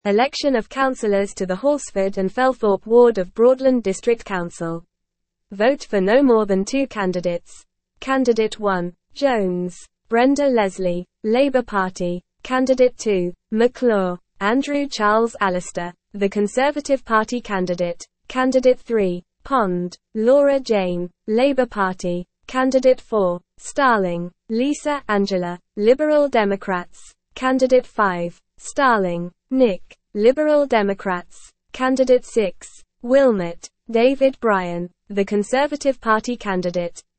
Election of councillors to the Horsford and Felthorpe ward of Broadland District Council. Vote for no more than 2 candidates. Candidate 1, Jones, Brenda Leslie, Labour Party. Candidate 2, McClure, Andrew Charles Alistair, the Conservative Party candidate. Candidate 3, Pond, Laura Jane, Labour Party. Candidate 4, Starling, Lisa Angela, Liberal Democrats. Candidate 5, Starling, Nick, Liberal Democrats. Candidate 6, Wilmot, David Bryan, the Conservative Party candidate.